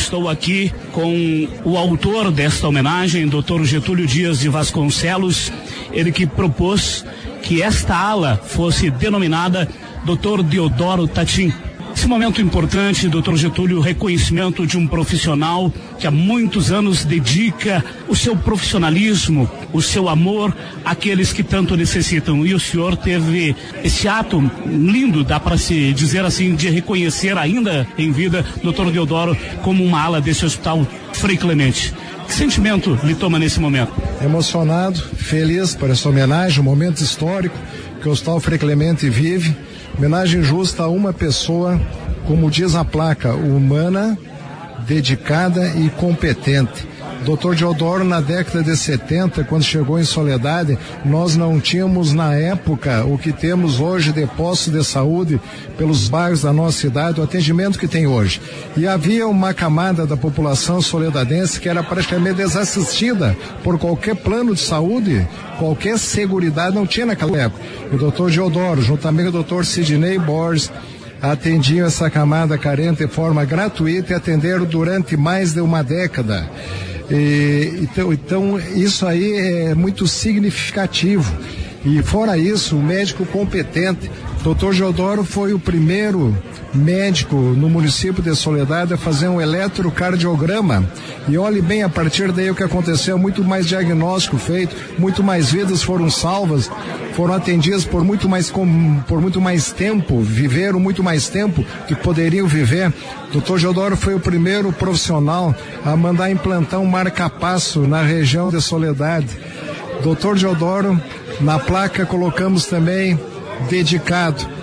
estou aqui com o autor desta homenagem, Dr. Getúlio Dias de Vasconcelos, ele que propôs que esta ala fosse denominada Dr. Deodoro Tatim. Esse momento importante, doutor Getúlio, reconhecimento de um profissional que há muitos anos dedica o seu profissionalismo, o seu amor àqueles que tanto necessitam. E o senhor teve esse ato lindo, dá para se dizer assim, de reconhecer ainda em vida doutor Deodoro como uma ala desse hospital Frei Clemente. Que sentimento lhe toma nesse momento? Emocionado, feliz por essa homenagem, um momento histórico que o Hospital Frei Clemente vive. Homenagem justa a uma pessoa, como diz a placa, humana, dedicada e competente. Dr. Deodoro, na década de 70, quando chegou em Soledade, nós não tínhamos na época o que temos hoje de postos de saúde pelos bairros da nossa cidade, o atendimento que tem hoje. E havia uma camada da população soledadense que era praticamente desassistida por qualquer plano de saúde, qualquer seguridade não tinha naquela época. E o Dr. Deodoro, juntamente com o Dr. Sidney Borges, atendiam essa camada carente de forma gratuita e atenderam durante mais de uma década. Então isso aí é muito significativo. E fora isso, o médico competente, Dr. Deodoro foi o primeiro médico no município de Soledade a fazer um eletrocardiograma. E olhe bem, a partir daí o que aconteceu, muito mais diagnóstico feito, muito mais vidas foram salvas, foram atendidas por muito mais tempo, viveram muito mais tempo que poderiam viver. Dr. Deodoro foi o primeiro profissional a mandar implantar um marca-passo na região de Soledade. Dr. Deodoro, na placa colocamos também dedicado.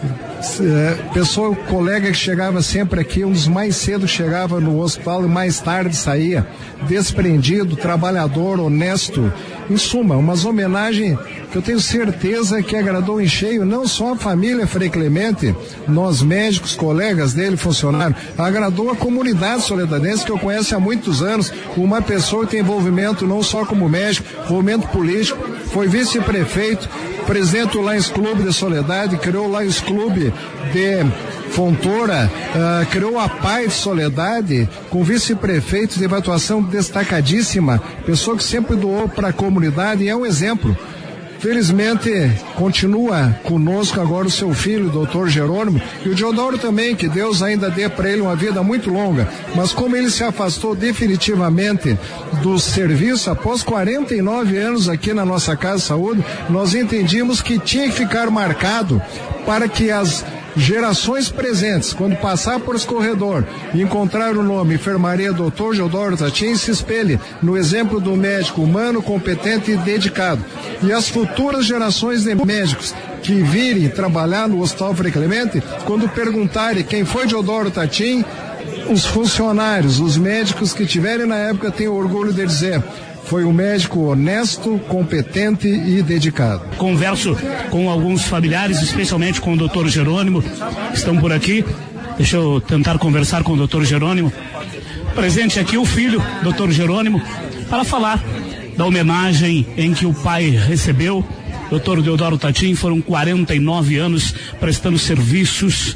Pessoa, colega que chegava sempre aqui, um dos mais cedo chegava no hospital e mais tarde saía, desprendido, trabalhador, honesto. Em suma, umas homenagens que eu tenho certeza que agradou em cheio não só a família Frei Clemente, nós médicos, colegas dele, funcionários, agradou a comunidade soledadense que eu conheço há muitos anos, uma pessoa que tem envolvimento não só como médico, envolvimento político, foi vice-prefeito, presidente do Lions Clube de Soledade, criou o Lions Clube de Fontoura, criou a Paz de Soledade, com vice-prefeitos de atuação destacadíssima, pessoa que sempre doou para a comunidade e é um exemplo. Felizmente, continua conosco agora o seu filho, o Dr. Jerônimo, e o Deodoro também, que Deus ainda dê para ele uma vida muito longa. Mas como ele se afastou definitivamente do serviço, após 49 anos aqui na nossa Casa de Saúde, nós entendíamos que tinha que ficar marcado para que as gerações presentes, quando passar por esse corredor e encontrar o nome Enfermaria Dr. Deodoro Tatim, se espelhe no exemplo do médico humano, competente e dedicado. E as futuras gerações de médicos que virem trabalhar no Hospital Frei Clemente, quando perguntarem quem foi Deodoro Tatim, os funcionários, os médicos que tiverem na época, têm orgulho de dizer: foi um médico honesto, competente e dedicado. Converso com alguns familiares, especialmente com o Dr. Jerônimo, estão por aqui. Deixa eu tentar conversar com o Dr. Jerônimo. Presente aqui o filho, Dr. Jerônimo, para falar da homenagem em que o pai recebeu. Dr. Deodoro Tatim, foram 49 anos prestando serviços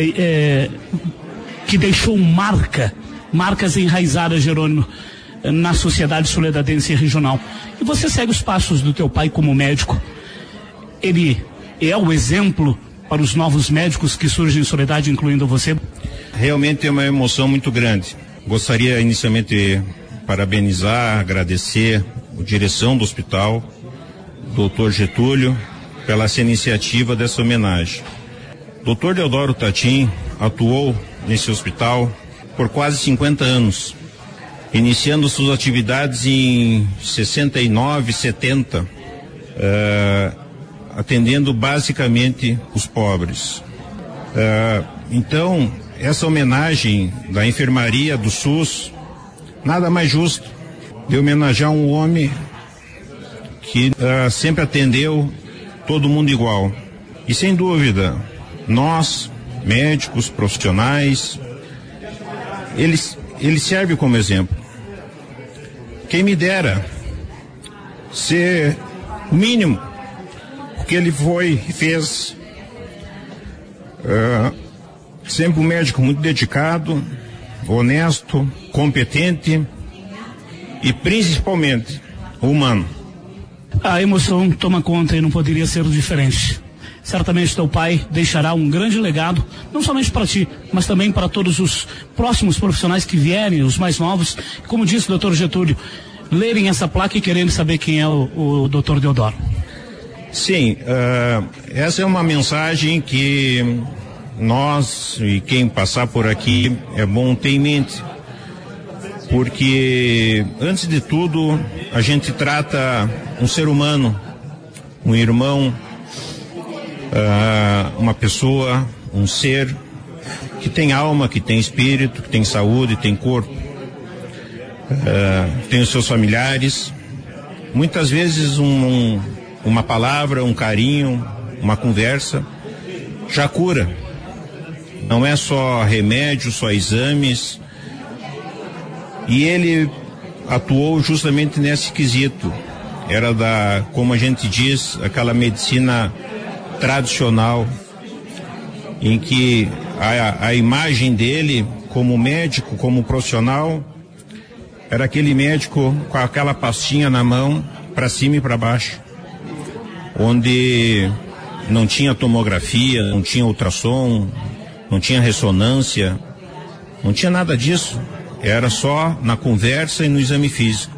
que deixou marcas enraizadas, Jerônimo, na sociedade soledadense e regional. E você segue os passos do teu pai como médico. Ele é o exemplo para os novos médicos que surgem em Soledade, incluindo você? Realmente é uma emoção muito grande. Gostaria inicialmente de parabenizar, agradecer a direção do hospital, Dr. Getúlio, pela essa iniciativa dessa homenagem. Dr. Deodoro Tatim atuou nesse hospital por quase 50 anos. Iniciando suas atividades em 69, 70, atendendo basicamente os pobres. Então, essa homenagem da enfermaria do SUS, nada mais justo de homenagear um homem que sempre atendeu todo mundo igual. E sem dúvida, nós, médicos, profissionais, ele serve como exemplo. Quem me dera ser o mínimo que ele foi e fez. Sempre um médico muito dedicado, honesto, competente e principalmente humano. A emoção toma conta e não poderia ser diferente. Certamente teu pai deixará um grande legado, não somente para ti, mas também para todos os próximos profissionais que vierem, os mais novos, como disse o doutor Getúlio, lerem essa placa e querendo saber quem é o doutor Deodoro. Sim, essa é uma mensagem que nós e quem passar por aqui é bom ter em mente, porque antes de tudo a gente trata um ser humano, um irmão, uma pessoa, um ser que tem alma, que tem espírito, que tem saúde, tem corpo, tem os seus familiares. Muitas vezes uma palavra, um carinho, uma conversa já cura. Não é só remédio, só exames. E ele atuou justamente nesse quesito. Era como a gente diz, aquela medicina tradicional, em que a imagem dele como médico, como profissional, era aquele médico com aquela pastinha na mão, para cima e para baixo, onde não tinha tomografia, não tinha ultrassom, não tinha ressonância, não tinha nada disso. Era só na conversa e no exame físico.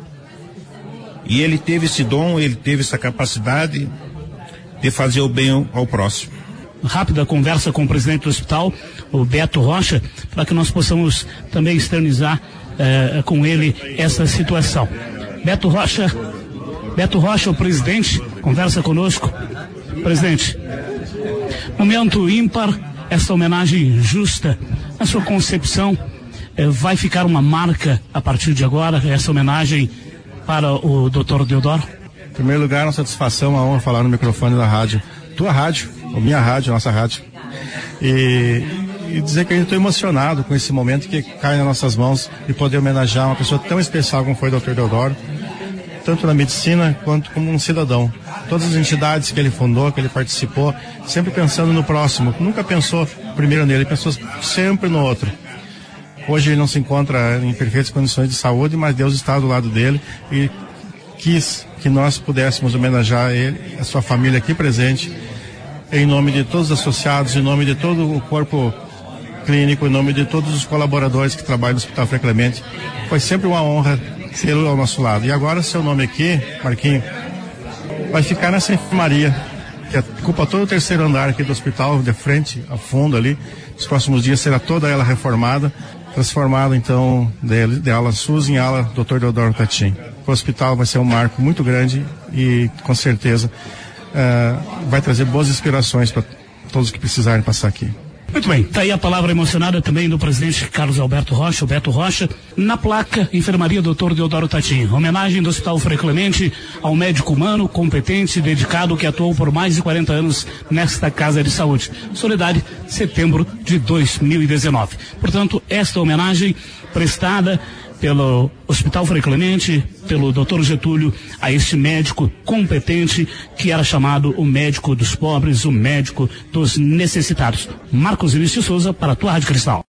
E ele teve esse dom, ele teve essa capacidade de fazer o bem ao próximo. Rápida conversa com o presidente do hospital, o Beto Rocha, para que nós possamos também externizar com ele essa situação. Beto Rocha, o presidente, conversa conosco. Presidente, momento ímpar, essa homenagem justa, na sua concepção, vai ficar uma marca a partir de agora, essa homenagem para o Dr. Deodoro? Em primeiro lugar, uma satisfação, uma honra falar no microfone da rádio. Tua rádio, ou minha rádio, nossa rádio. E dizer que eu estou emocionado com esse momento que cai nas nossas mãos e poder homenagear uma pessoa tão especial como foi o Dr. Deodoro, tanto na medicina quanto como um cidadão. Todas as entidades que ele fundou, que ele participou, sempre pensando no próximo. Nunca pensou primeiro nele, pensou sempre no outro. Hoje ele não se encontra em perfeitas condições de saúde, mas Deus está do lado dele e quis que nós pudéssemos homenagear ele, a sua família aqui presente, em nome de todos os associados, em nome de todo o corpo clínico, em nome de todos os colaboradores que trabalham no Hospital Frei Clemente. Foi sempre uma honra tê-lo ao nosso lado. E agora seu nome aqui, Marquinho, vai ficar nessa enfermaria, que ocupa todo o terceiro andar aqui do hospital, de frente a fundo ali. Nos próximos dias será toda ela reformada, transformada então de ala SUS em ala Dr. Deodoro Tatim. O hospital vai ser um marco muito grande e com certeza vai trazer boas inspirações para todos que precisarem passar aqui. Muito bem, está aí a palavra emocionada também do presidente Carlos Alberto Rocha, o Beto Rocha, na placa Enfermaria Dr. Deodoro Tatim. Homenagem do Hospital Frei Clemente ao médico humano, competente e dedicado que atuou por mais de 40 anos nesta casa de saúde. Soledade, setembro de 2019. Portanto, esta homenagem prestada pelo Hospital Frei Clemente, pelo Dr. Getúlio, a este médico competente que era chamado o médico dos pobres, o médico dos necessitados. Marcos Vinícius Souza para a tua Rádio Cristal.